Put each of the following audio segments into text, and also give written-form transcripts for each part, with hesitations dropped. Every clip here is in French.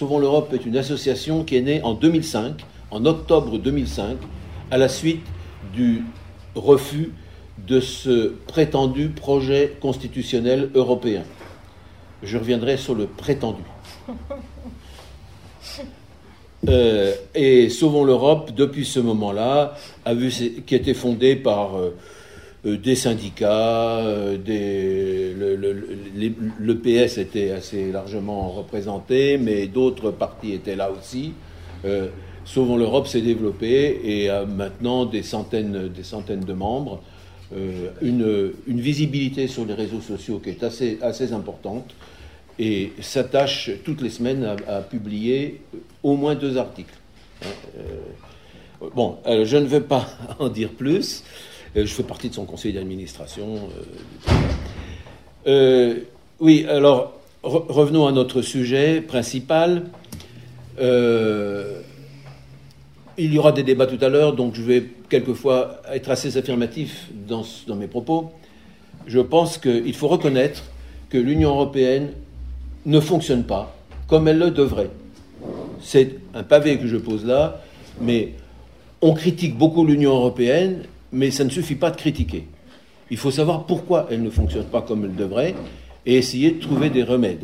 Sauvons l'Europe est une association qui est née en 2005, en octobre 2005, à la suite du refus de ce prétendu projet constitutionnel européen. Je reviendrai sur le prétendu. Et Sauvons l'Europe, depuis ce moment-là, qui était fondé par des syndicats, le PS était assez largement représenté, mais d'autres partis étaient là aussi. Sauvons l'Europe s'est développé et a maintenant des centaines de membres, une visibilité sur les réseaux sociaux qui est assez importante, et s'attache toutes les semaines à publier au moins 2 articles. Bon, je ne vais pas en dire plus. Je fais partie de son conseil d'administration. Oui, alors, revenons à notre sujet principal. Il y aura des débats tout à l'heure, donc je vais quelquefois être assez affirmatif dans mes propos. Je pense qu'il faut reconnaître que l'Union européenne ne fonctionne pas comme elle le devrait. C'est un pavé que je pose là, mais on critique beaucoup l'Union européenne, mais ça ne suffit pas de critiquer. Il faut savoir pourquoi elle ne fonctionne pas comme elle devrait et essayer de trouver des remèdes.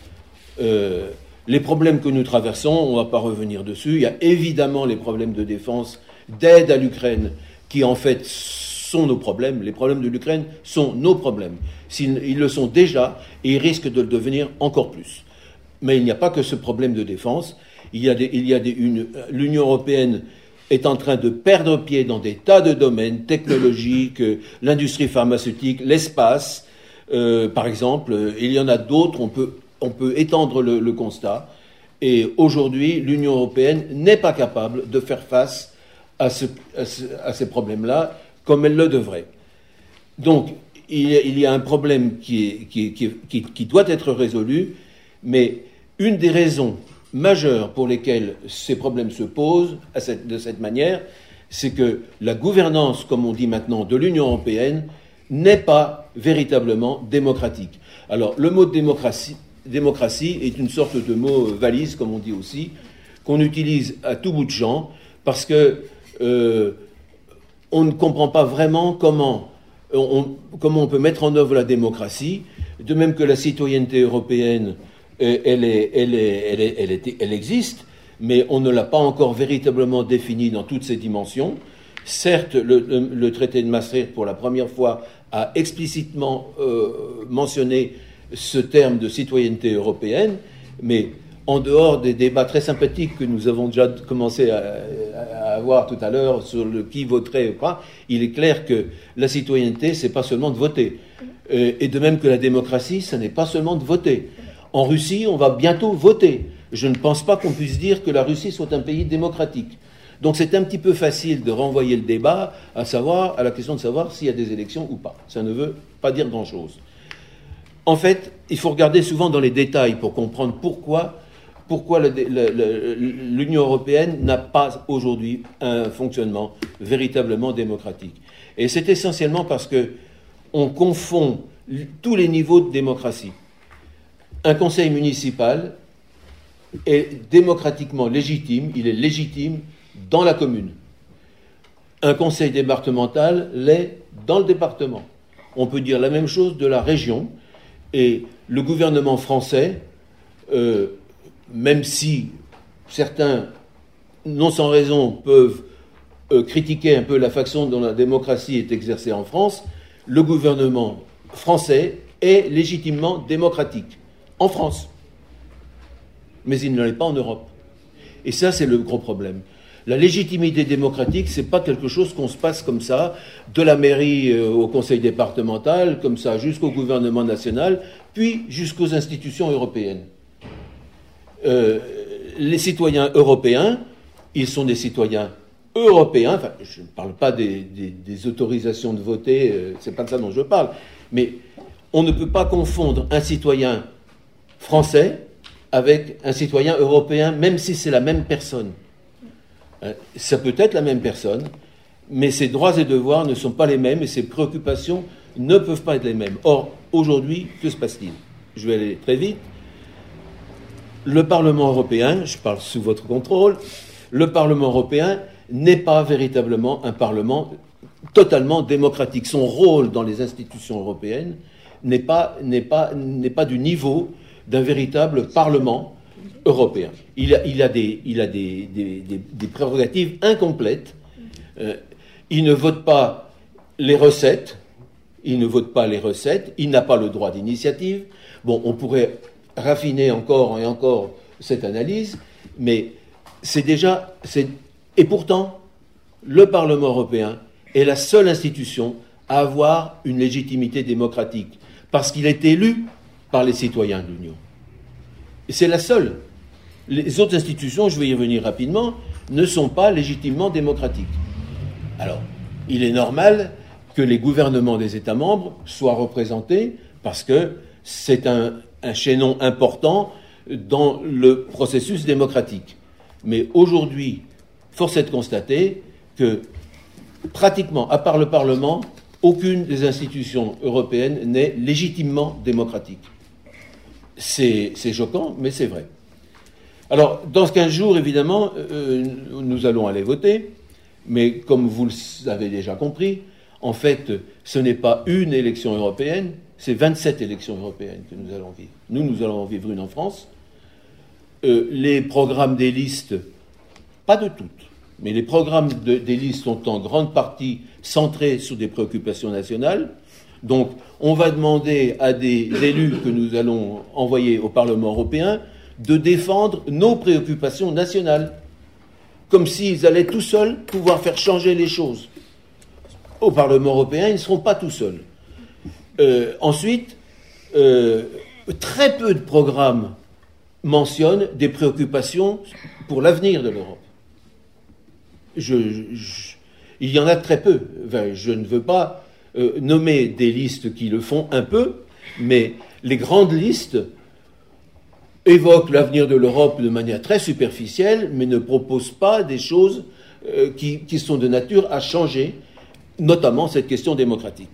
Les problèmes que nous traversons, on ne va pas revenir dessus. Il y a évidemment les problèmes de défense, d'aide à l'Ukraine, qui en fait sont nos problèmes. Les problèmes de l'Ukraine sont nos problèmes. Ils le sont déjà et ils risquent de le devenir encore plus. Mais il n'y a pas que ce problème de défense. L'Union européenne est en train de perdre pied dans des tas de domaines technologiques, l'industrie pharmaceutique, l'espace, par exemple. Il y en a d'autres, on peut étendre le constat. Et aujourd'hui, l'Union européenne n'est pas capable de faire face à ces problèmes-là comme elle le devrait. Donc, il y a un problème qui doit être résolu, mais une des raisons majeures pour lesquelles ces problèmes se posent de cette manière, c'est que la gouvernance, comme on dit maintenant, de l'Union européenne n'est pas véritablement démocratique. Alors, le mot démocratie est une sorte de mot valise, comme on dit aussi, qu'on utilise à tout bout de champ, parce que on ne comprend pas vraiment comment on peut mettre en œuvre la démocratie, de même que la citoyenneté européenne, elle existe, mais on ne l'a pas encore véritablement définie dans toutes ses dimensions. Certes, le traité de Maastricht, pour la première fois, a explicitement mentionné ce terme de citoyenneté européenne, mais en dehors des débats très sympathiques que nous avons déjà commencé à avoir tout à l'heure sur le qui voterait ou pas, il est clair que la citoyenneté, c'est pas seulement de voter. Et de même que la démocratie, ce n'est pas seulement de voter. En Russie, on va bientôt voter. Je ne pense pas qu'on puisse dire que la Russie soit un pays démocratique. Donc c'est un petit peu facile de renvoyer le débat à la question de savoir s'il y a des élections ou pas. Ça ne veut pas dire grand-chose. En fait, il faut regarder souvent dans les détails pour comprendre pourquoi l'Union européenne n'a pas aujourd'hui un fonctionnement véritablement démocratique. Et c'est essentiellement parce qu'on confond tous les niveaux de démocratie. Un conseil municipal est démocratiquement légitime, il est légitime dans la commune. Un conseil départemental l'est dans le département. On peut dire la même chose de la région. Et le gouvernement français, même si certains, non sans raison, peuvent critiquer un peu la façon dont la démocratie est exercée en France, le gouvernement français est légitimement démocratique en France. Mais il ne l'est pas en Europe. Et ça, c'est le gros problème. La légitimité démocratique, c'est pas quelque chose qu'on se passe comme ça, de la mairie au conseil départemental, comme ça, jusqu'au gouvernement national, puis jusqu'aux institutions européennes. Les citoyens européens, ils sont des citoyens européens, enfin, je ne parle pas des autorisations de voter, c'est pas de ça dont je parle, mais on ne peut pas confondre un citoyen français avec un citoyen européen, même si c'est la même personne. Ça peut être la même personne, mais ses droits et devoirs ne sont pas les mêmes et ses préoccupations ne peuvent pas être les mêmes. Or, aujourd'hui, que se passe-t-il ? Je vais aller très vite. le Parlement européen, je parle sous votre contrôle, le Parlement européen n'est pas véritablement un Parlement totalement démocratique. Son rôle dans les institutions européennes n'est pas du niveau d'un véritable Parlement européen. Il a des prérogatives incomplètes. Il ne vote pas les recettes. Il n'a pas le droit d'initiative. Bon, on pourrait raffiner encore et encore cette analyse, mais et pourtant, le Parlement européen est la seule institution à avoir une légitimité démocratique, parce qu'il est élu par les citoyens de l'Union. Et c'est la seule. Les autres institutions, je vais y revenir rapidement, ne sont pas légitimement démocratiques. Alors, il est normal que les gouvernements des États membres soient représentés, parce que c'est un chaînon important dans le processus démocratique. Mais aujourd'hui, force est de constater que pratiquement, à part le Parlement, aucune des institutions européennes n'est légitimement démocratique. C'est choquant, mais c'est vrai. Alors, dans 15 jours, évidemment, nous allons aller voter, mais comme vous l'avez déjà compris, en fait, ce n'est pas une élection européenne, c'est 27 élections européennes que nous allons vivre. Nous allons en vivre une en France. Les programmes des listes, pas de toutes, mais les programmes des listes sont en grande partie centrés sur des préoccupations nationales. Donc, on va demander à des élus que nous allons envoyer au Parlement européen de défendre nos préoccupations nationales, comme s'ils allaient tout seuls pouvoir faire changer les choses. Au Parlement européen, ils ne seront pas tout seuls. Ensuite, très peu de programmes mentionnent des préoccupations pour l'avenir de l'Europe. Il y en a très peu. Enfin, je ne veux pas nommer des listes qui le font un peu, mais les grandes listes évoquent l'avenir de l'Europe de manière très superficielle, mais ne proposent pas des choses qui sont de nature à changer, notamment cette question démocratique.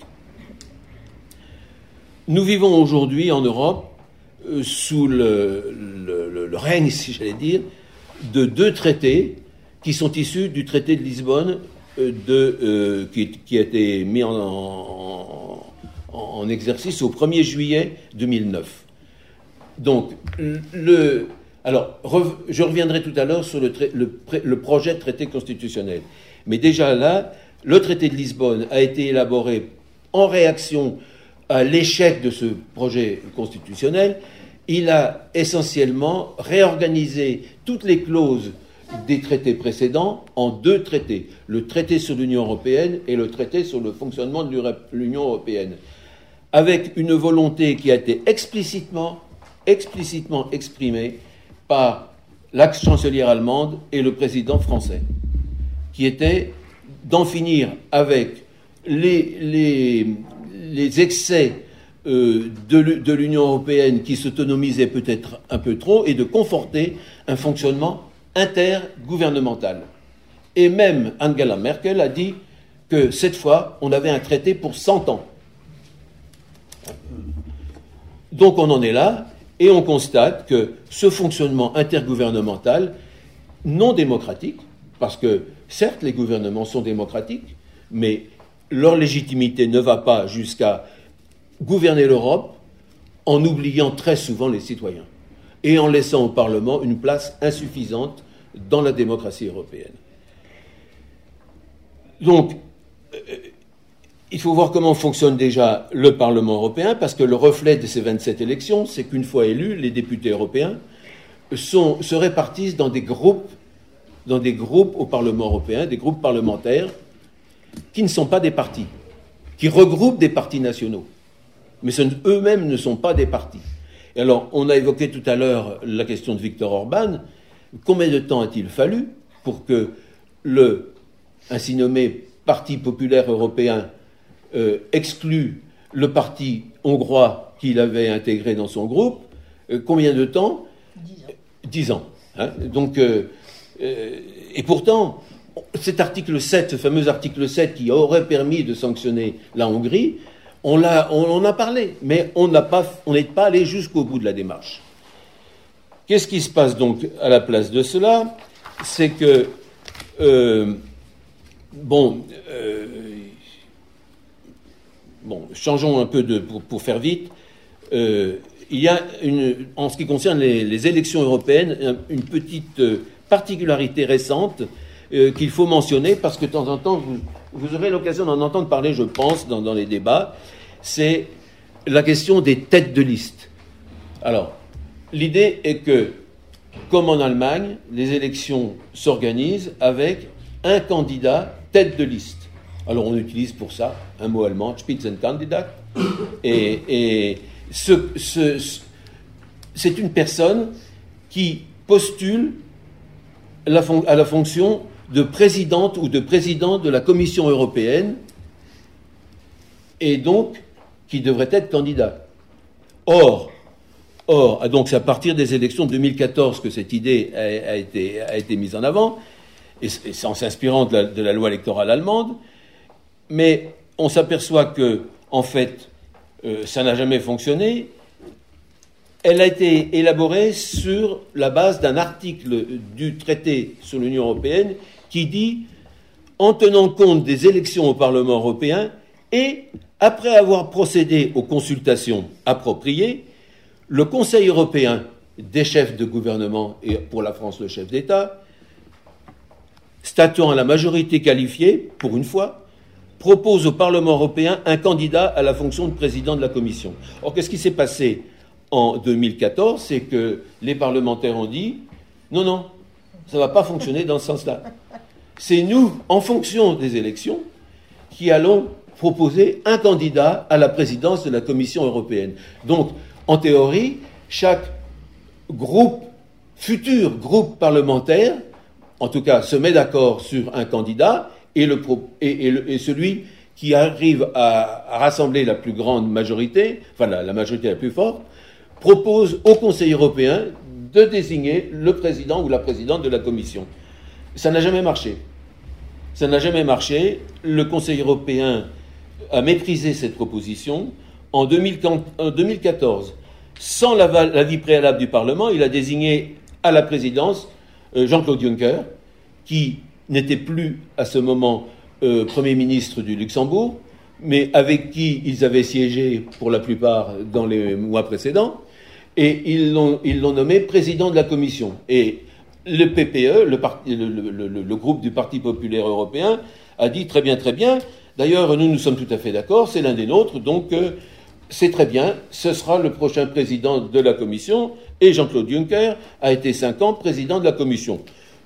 Nous vivons aujourd'hui en Europe sous le règne, si j'allais dire, de deux traités qui sont issus du traité de Lisbonne qui a été mis en exercice au 1er juillet 2009. Donc, je reviendrai tout à l'heure sur le projet de traité constitutionnel. Mais déjà là, le traité de Lisbonne a été élaboré en réaction à l'échec de ce projet constitutionnel. Il a essentiellement réorganisé toutes les clauses des traités précédents en deux traités, le traité sur l'Union européenne et le traité sur le fonctionnement de l'Union européenne, avec une volonté qui a été explicitement exprimée par la chancelière allemande et le président français, qui était d'en finir avec les excès de l'Union européenne qui s'autonomisait peut-être un peu trop et de conforter un fonctionnement intergouvernemental. Et même Angela Merkel a dit que cette fois, on avait un traité pour 100 ans. Donc on en est là, et on constate que ce fonctionnement intergouvernemental non démocratique, parce que certes les gouvernements sont démocratiques, mais leur légitimité ne va pas jusqu'à gouverner l'Europe en oubliant très souvent les citoyens et en laissant au Parlement une place insuffisante dans la démocratie européenne. Donc, il faut voir comment fonctionne déjà le Parlement européen, parce que le reflet de ces 27 élections, c'est qu'une fois élus, les députés européens se répartissent dans des groupes au Parlement européen, des groupes parlementaires qui ne sont pas des partis, qui regroupent des partis nationaux, mais eux-mêmes ne sont pas des partis. Et alors, on a évoqué tout à l'heure la question de Viktor Orban. Combien de temps a-t-il fallu pour que le ainsi nommé Parti populaire européen exclut le parti hongrois qu'il avait intégré dans son groupe? Combien de temps? 10 ans. Hein. Donc, et pourtant, cet article 7, ce fameux article 7 qui aurait permis de sanctionner la Hongrie, on en a parlé, mais on n'est pas allé jusqu'au bout de la démarche. Qu'est-ce qui se passe donc à la place de cela? C'est que, changeons un peu pour faire vite. Il y a, en ce qui concerne les élections européennes, une petite particularité récente qu'il faut mentionner, parce que de temps en temps, vous aurez l'occasion d'en entendre parler, je pense, dans les débats. C'est la question des têtes de liste. Alors, l'idée est que, comme en Allemagne, les élections s'organisent avec un candidat tête de liste. Alors, on utilise pour ça un mot allemand, Spitzenkandidat, et c'est une personne qui postule à la fonction de présidente ou de président de la Commission européenne, et donc qui devrait être candidat. Or, donc c'est à partir des élections de 2014 que cette idée a été mise en avant, et c'est en s'inspirant de la loi électorale allemande, mais on s'aperçoit que, en fait, ça n'a jamais fonctionné. Elle a été élaborée sur la base d'un article du traité sur l'Union européenne qui dit « En tenant compte des élections au Parlement européen et après avoir procédé aux consultations appropriées, le Conseil européen des chefs de gouvernement et pour la France le chef d'État, statuant à la majorité qualifiée, pour une fois, propose au Parlement européen un candidat à la fonction de président de la Commission. » Or, qu'est-ce qui s'est passé en 2014? C'est que les parlementaires ont dit « Non, ça ne va pas fonctionner dans ce sens-là. C'est nous, en fonction des élections, qui allons proposer un candidat à la présidence de la Commission européenne. » Donc, en théorie, chaque futur groupe parlementaire, en tout cas, se met d'accord sur un candidat et celui qui arrive à rassembler la plus grande majorité, enfin la majorité la plus forte, propose au Conseil européen de désigner le président ou la présidente de la Commission. Ça n'a jamais marché. Ça n'a jamais marché. Le Conseil européen a méprisé cette proposition. En 2014, sans l'avis préalable du Parlement, il a désigné à la présidence Jean-Claude Juncker, qui n'était plus à ce moment Premier ministre du Luxembourg, mais avec qui ils avaient siégé pour la plupart dans les mois précédents, et ils l'ont nommé président de la Commission. Et le PPE, le groupe du Parti populaire européen, a dit très bien, d'ailleurs nous sommes tout à fait d'accord, c'est l'un des nôtres, donc c'est très bien, ce sera le prochain président de la Commission, et Jean-Claude Juncker a été 5 ans président de la Commission.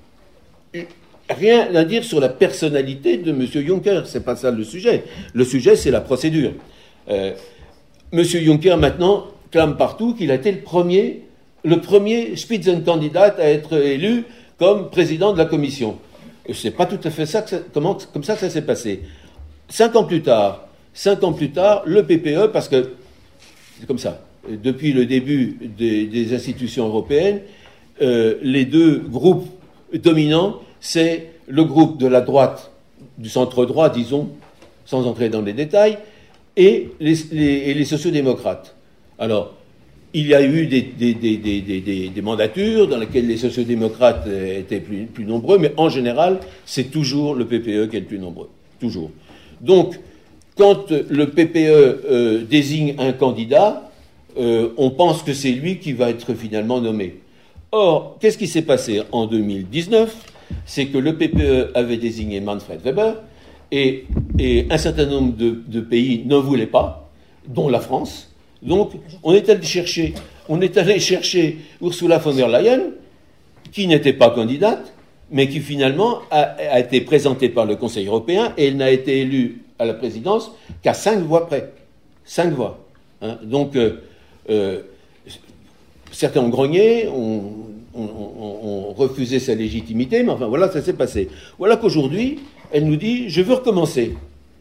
Rien à dire sur la personnalité de M. Juncker, c'est pas ça le sujet. Le sujet, c'est la procédure. M. Juncker, maintenant, clame partout qu'il a été le premier Spitzenkandidat à être élu comme président de la Commission. C'est pas tout à fait ça comme ça que ça s'est passé. 5 ans plus tard, le PPE, parce que c'est comme ça, depuis le début des institutions européennes, les deux groupes dominants, c'est le groupe de la droite, du centre-droit, disons, sans entrer dans les détails, et les sociodémocrates. Alors, il y a eu des mandatures dans lesquelles les sociodémocrates étaient plus nombreux, mais en général, c'est toujours le PPE qui est le plus nombreux. Toujours. Donc, quand le PPE désigne un candidat, on pense que c'est lui qui va être finalement nommé. Or, qu'est-ce qui s'est passé en 2019 ? C'est que le PPE avait désigné Manfred Weber, et un certain nombre de pays ne voulaient pas, dont la France. Donc, on est allé chercher Ursula von der Leyen, qui n'était pas candidate, mais qui finalement a été présentée par le Conseil européen, et elle n'a été élue à la présidence qu'à 5 voix près. 5 voix. Hein. Donc, certains ont grogné, ont refusé sa légitimité, mais enfin voilà, ça s'est passé. Voilà qu'aujourd'hui, elle nous dit « je veux recommencer ».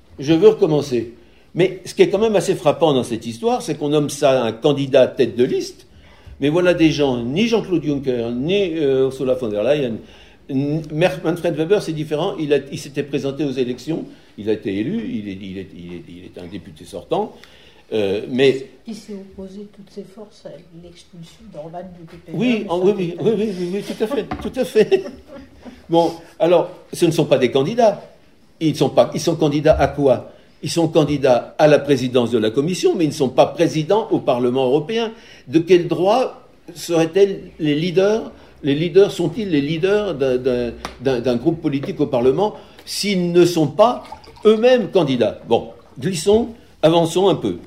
Mais ce qui est quand même assez frappant dans cette histoire, c'est qu'on nomme ça un candidat tête de liste, mais voilà des gens, ni Jean-Claude Juncker, ni Ursula von der Leyen, Manfred Weber, c'est différent, il s'était présenté aux élections, il a été élu, il est un député sortant, Mais il s'est opposé toutes ses forces à l'expulsion d'Orban du PPE. Oui, tout à fait, tout à fait. Bon, alors, ce ne sont pas des candidats. Ils sont candidats à quoi? Ils sont candidats à la présidence de la Commission, mais ils ne sont pas présidents au Parlement européen. De quel droit seraient-ils les leaders? Les leaders sont-ils les leaders d'un groupe politique au Parlement s'ils ne sont pas eux-mêmes candidats? Bon, avançons un peu.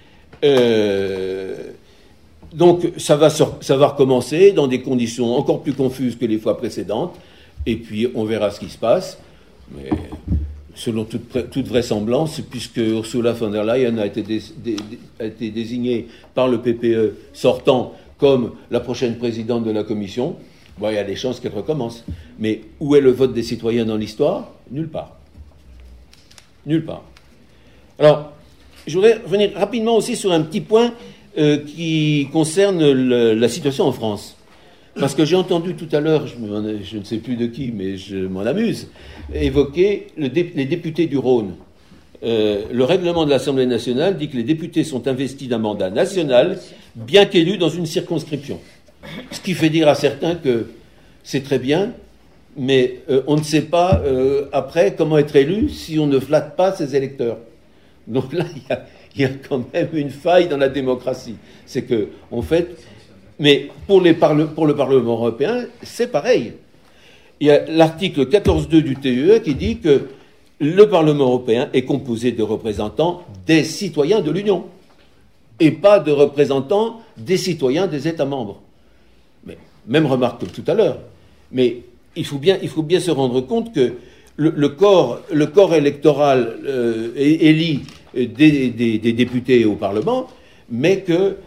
Donc ça va recommencer dans des conditions encore plus confuses que les fois précédentes, et puis on verra ce qui se passe. Mais selon toute vraisemblance, puisque Ursula von der Leyen a été désignée par le PPE sortant comme la prochaine présidente de la Commission, bon, il y a des chances qu'elle recommence. Mais où est le vote des citoyens dans l'histoire? Nulle part. Nulle part. Alors, je voudrais revenir rapidement aussi sur un petit point qui concerne la situation en France. Parce que j'ai entendu tout à l'heure, je ne sais plus de qui, mais je m'en amuse, évoquer les députés du Rhône. Le règlement de l'Assemblée nationale dit que les députés sont investis d'un mandat national, bien qu'élus dans une circonscription. Ce qui fait dire à certains que c'est très bien, mais on ne sait pas après comment être élu si on ne flatte pas ses électeurs. Donc là, il y a quand même une faille dans la démocratie. C'est que, en fait, mais pour le Parlement européen, c'est pareil. Il y a l'article 14.2 du TEE qui dit que le Parlement européen est composé de représentants des citoyens de l'Union et pas de représentants des citoyens des États membres. Mais, même remarque que tout à l'heure. Mais il faut bien se rendre compte que le corps électoral élit des députés au Parlement, mais que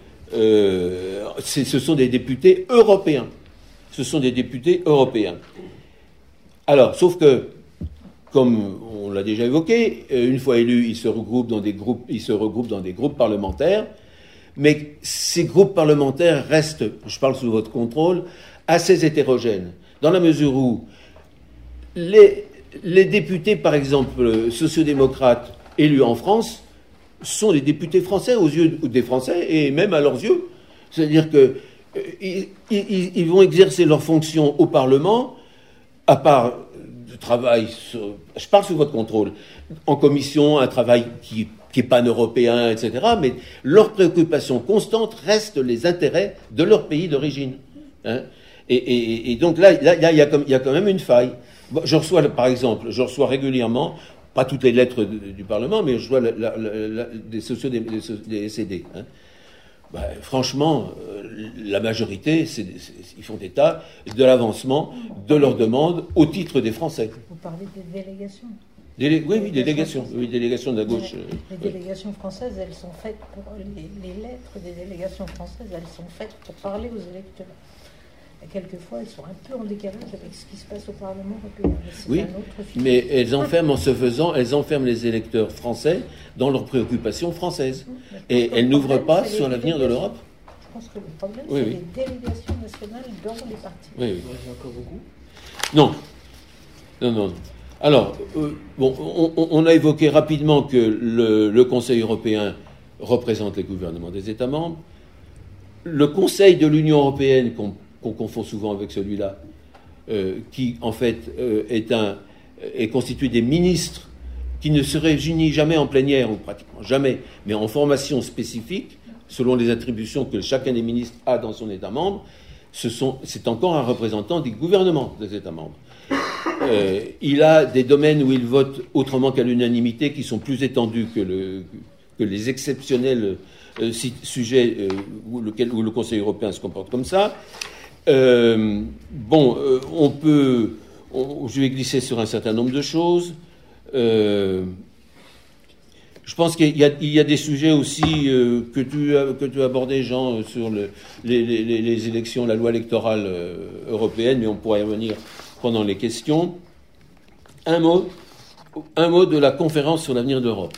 ce sont des députés européens. Ce sont des députés européens. Alors, sauf que, comme on l'a déjà évoqué, une fois élus, ils se regroupent dans des groupes parlementaires, mais ces groupes parlementaires restent, je parle sous votre contrôle, assez hétérogènes, dans la mesure où les députés, par exemple, sociodémocrates élus en France, sont des députés français aux yeux des Français et même à leurs yeux. C'est-à-dire qu'ils vont exercer leurs fonctions au Parlement, à part de travail, je parle sous votre contrôle, en commission, un travail qui est pan-européen, etc. Mais leur préoccupation constante reste les intérêts de leur pays d'origine. Hein. Et donc là, il y a quand même une faille. Je reçois régulièrement, pas toutes les lettres du Parlement, mais je vois des SED. Hein. Ben, franchement, la majorité, ils font état de l'avancement de leurs demandes au titre des Français. Vous parlez des délégations. Oui, délégations de la gauche. Les délégations françaises, elles sont faites pour... Les lettres des délégations françaises, elles sont faites pour parler aux électeurs. Et quelquefois, elles sont un peu en décalage avec ce qui se passe au Parlement européen. Oui, mais elles enferment, en se faisant, elles enferment les électeurs français dans leurs préoccupations françaises. Et elles n'ouvrent pas sur l'avenir de l'Europe. Je pense que le problème, c'est les délégations nationales dans les partis. Oui. Il y en a encore beaucoup ? Non. Alors, on a évoqué rapidement que le Conseil européen représente les gouvernements des États membres. Le Conseil de l'Union européenne, qu'on confond souvent avec celui-là, qui en fait est constitué des ministres qui ne se réunissent jamais en plénière, ou pratiquement jamais, mais en formation spécifique, selon les attributions que chacun des ministres a dans son État membre. C'est encore un représentant du gouvernement des États membres. Il a des domaines où il vote autrement qu'à l'unanimité, qui sont plus étendus que les exceptionnels sujets où le Conseil européen se comporte comme ça. Je vais glisser sur un certain nombre de choses. Je pense qu'il y a des sujets aussi que tu as abordés, Jean, sur les élections, la loi électorale européenne, mais on pourra y revenir pendant les questions. Un mot de la conférence sur l'avenir de l'Europe.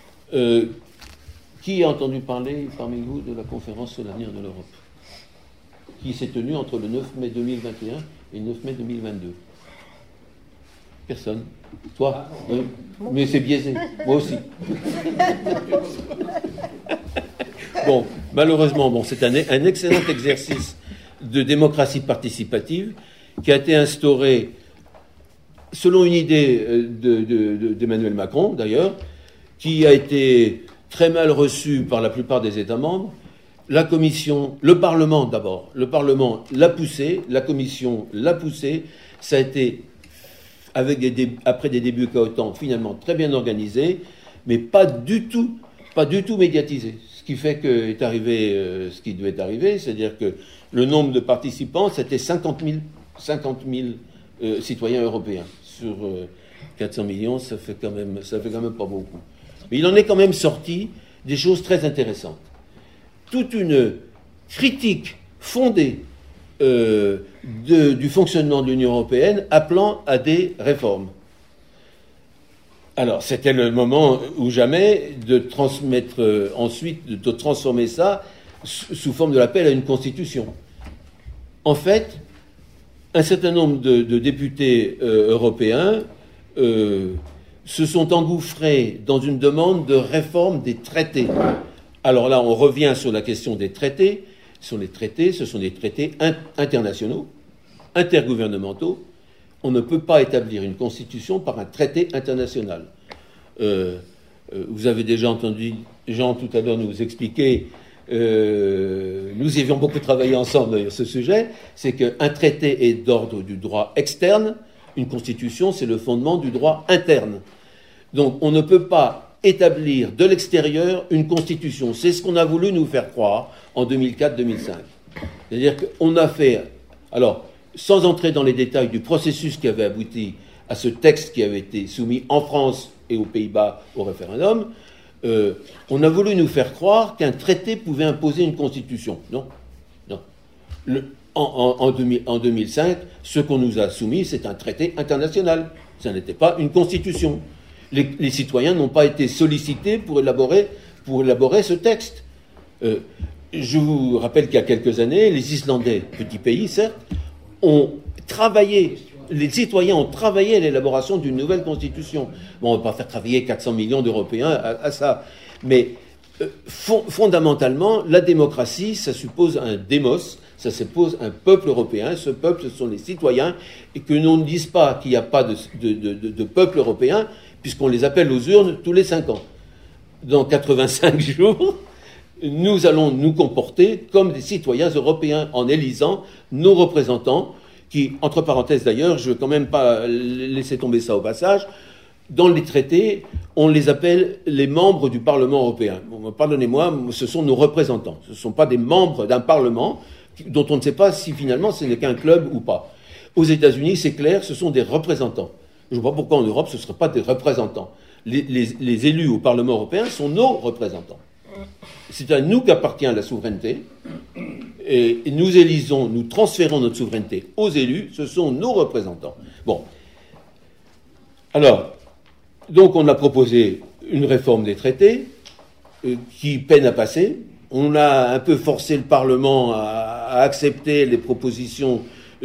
Qui a entendu parler parmi vous de la conférence sur l'avenir de l'Europe, qui s'est tenue entre le 9 mai 2021 et le 9 mai 2022? Personne. Toi? Oui. Mais c'est biaisé. Moi aussi. Bon, malheureusement, c'est un excellent exercice de démocratie participative qui a été instauré selon une idée d'Emmanuel Macron, d'ailleurs, qui a été très mal reçue par la plupart des États membres. La Commission, le Parlement d'abord, le Parlement l'a poussé, la Commission l'a poussé, ça a été, après des débuts chaotiques, finalement très bien organisé, mais pas du tout médiatisé. Ce qui fait qu'est arrivé ce qui devait arriver, c'est-à-dire que le nombre de participants, c'était 50 000 citoyens européens. Sur 400 millions, ça fait quand même pas beaucoup. Mais il en est quand même sorti des choses très intéressantes. Toute une critique fondée du fonctionnement de l'Union européenne appelant à des réformes. Alors, c'était le moment ou jamais de transmettre ensuite, de transformer ça sous forme de l'appel à une constitution. En fait, un certain nombre de députés européens se sont engouffrés dans une demande de réforme des traités. Alors là, on revient sur la question des traités. Ce sont des traités internationaux, intergouvernementaux. On ne peut pas établir une constitution par un traité international. Vous avez déjà entendu Jean tout à l'heure nous expliquer, nous y avions beaucoup travaillé ensemble sur ce sujet, c'est qu'un traité est d'ordre du droit externe, une constitution c'est le fondement du droit interne. Donc on ne peut pas établir de l'extérieur une constitution. C'est ce qu'on a voulu nous faire croire en 2004-2005. C'est-à-dire qu'on a fait... Alors, sans entrer dans les détails du processus qui avait abouti à ce texte qui avait été soumis en France et aux Pays-Bas au référendum, on a voulu nous faire croire qu'un traité pouvait imposer une constitution. Non. En 2005, ce qu'on nous a soumis, c'est un traité international. Ça n'était pas une constitution. Les citoyens n'ont pas été sollicités pour élaborer ce texte. Je vous rappelle qu'il y a quelques années, les Islandais, petit pays certes, ont travaillé, les citoyens ont travaillé à l'élaboration d'une nouvelle constitution. Bon, on ne va pas faire travailler 400 millions d'Européens à ça. Mais fondamentalement, la démocratie, ça suppose un démos, ça suppose un peuple européen. Ce peuple, ce sont les citoyens, et que l'on ne dise pas qu'il n'y a pas de peuple européen, puisqu'on les appelle aux urnes tous les 5 ans. Dans 85 jours, nous allons nous comporter comme des citoyens européens en élisant nos représentants, qui, entre parenthèses d'ailleurs, je ne veux quand même pas laisser tomber ça au passage, dans les traités, on les appelle les membres du Parlement européen. Bon, pardonnez-moi, ce sont nos représentants. Ce ne sont pas des membres d'un Parlement dont on ne sait pas si finalement ce n'est qu'un club ou pas. Aux États-Unis, c'est clair, ce sont des représentants. Je ne vois pas pourquoi en Europe ce ne seraient pas des représentants. Les élus au Parlement européen sont nos représentants. C'est à nous qu'appartient la souveraineté. Et nous élisons, nous transférons notre souveraineté aux élus, ce sont nos représentants. Bon. Alors, donc on a proposé une réforme des traités qui peine à passer. On a un peu forcé le Parlement à accepter les propositions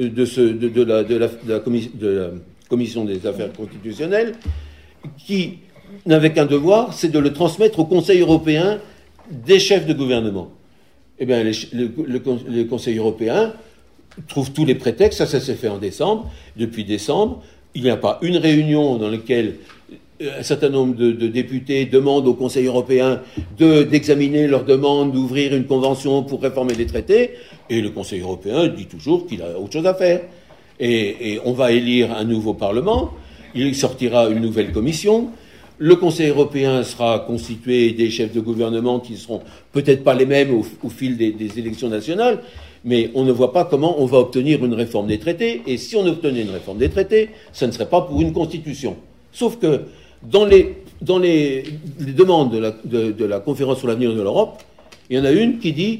de la Commission des affaires constitutionnelles, qui n'avait qu'un devoir, c'est de le transmettre au Conseil européen des chefs de gouvernement. Eh bien, le Conseil européen trouve tous les prétextes, ça s'est fait en décembre. Depuis décembre, il n'y a pas une réunion dans laquelle un certain nombre de députés demandent au Conseil européen d'examiner leur demande, d'ouvrir une convention pour réformer les traités, et le Conseil européen dit toujours qu'il a autre chose à faire. Et on va élire un nouveau Parlement, il sortira une nouvelle commission, le Conseil européen sera constitué des chefs de gouvernement qui seront peut-être pas les mêmes au fil des élections nationales, mais on ne voit pas comment on va obtenir une réforme des traités, et si on obtenait une réforme des traités, ça ne serait pas pour une constitution. Sauf que dans les demandes de la conférence sur l'avenir de l'Europe, il y en a une qui dit,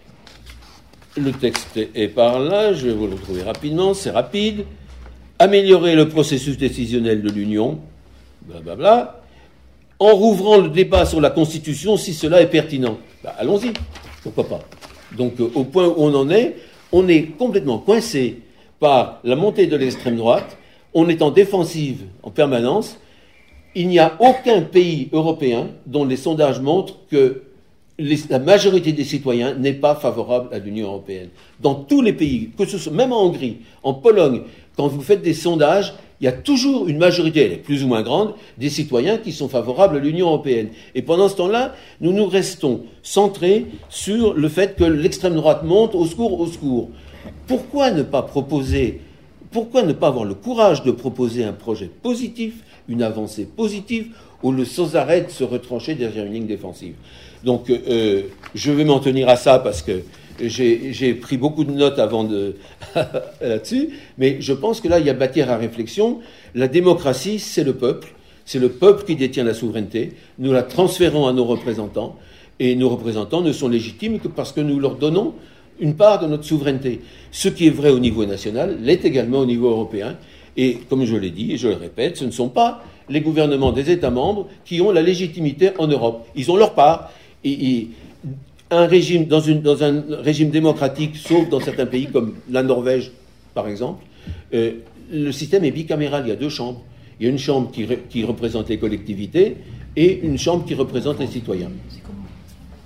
le texte est par là, je vais vous le retrouver rapidement, c'est rapide, améliorer le processus décisionnel de l'Union, blablabla, en rouvrant le débat sur la Constitution si cela est pertinent. Allons-y, pourquoi pas. Donc au point où on est complètement coincé par la montée de l'extrême droite, on est en défensive en permanence. Il n'y a aucun pays européen dont les sondages montrent que la majorité des citoyens n'est pas favorable à l'Union européenne. Dans tous les pays, que ce soit, même en Hongrie, en Pologne, quand vous faites des sondages, il y a toujours une majorité, elle est plus ou moins grande, des citoyens qui sont favorables à l'Union européenne. Et pendant ce temps-là, nous restons centrés sur le fait que l'extrême droite monte, au secours, au secours. Pourquoi ne pas avoir le courage de proposer un projet positif, une avancée positive, au lieu sans arrêt de se retrancher derrière une ligne défensive? Donc, je vais m'en tenir à ça parce que j'ai pris beaucoup de notes avant là-dessus, mais je pense que là, il y a matière à réflexion. La démocratie, c'est le peuple qui détient la souveraineté. Nous la transférons à nos représentants, et nos représentants ne sont légitimes que parce que nous leur donnons une part de notre souveraineté. Ce qui est vrai au niveau national l'est également au niveau européen. Et comme je l'ai dit, et je le répète, ce ne sont pas les gouvernements des États membres qui ont la légitimité en Europe. Ils ont leur part. Un régime, dans un régime démocratique, sauf dans certains pays comme la Norvège, par exemple, le système est bicaméral. Il y a 2 chambres. Il y a une chambre qui représente les collectivités et une chambre qui représente les citoyens. C'est comment ?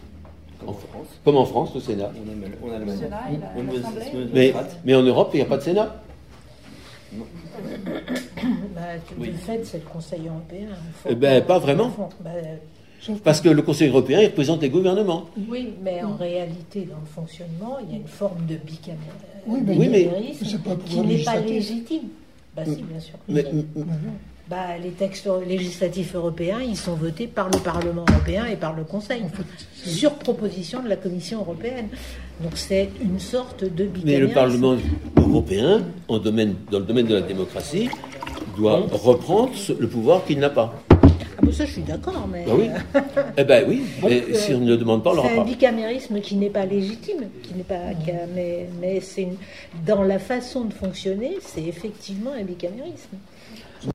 Comme en France, le Sénat. On a le Sénat et l'Assemblée. Mais en Europe, il n'y a pas de Sénat. De fait, c'est le Conseil européen. Pas vraiment. Parce que le Conseil européen, il représente les gouvernements. Oui, mais en réalité, dans le fonctionnement, il y a une forme de bicamérisme qui n'est pas légitime. Si, bien sûr. Les textes législatifs européens, ils sont votés par le Parlement européen et par le Conseil, sur proposition de la Commission européenne. Donc c'est une sorte de bicamérisme. Mais le Parlement européen, dans le domaine de la démocratie, doit reprendre le pouvoir qu'il n'a pas. Ça, je suis d'accord, mais... oui, mais si on ne le demande pas, on l'aura pas. C'est un bicamérisme qui n'est pas légitime, mais c'est dans la façon de fonctionner, c'est effectivement un bicamérisme.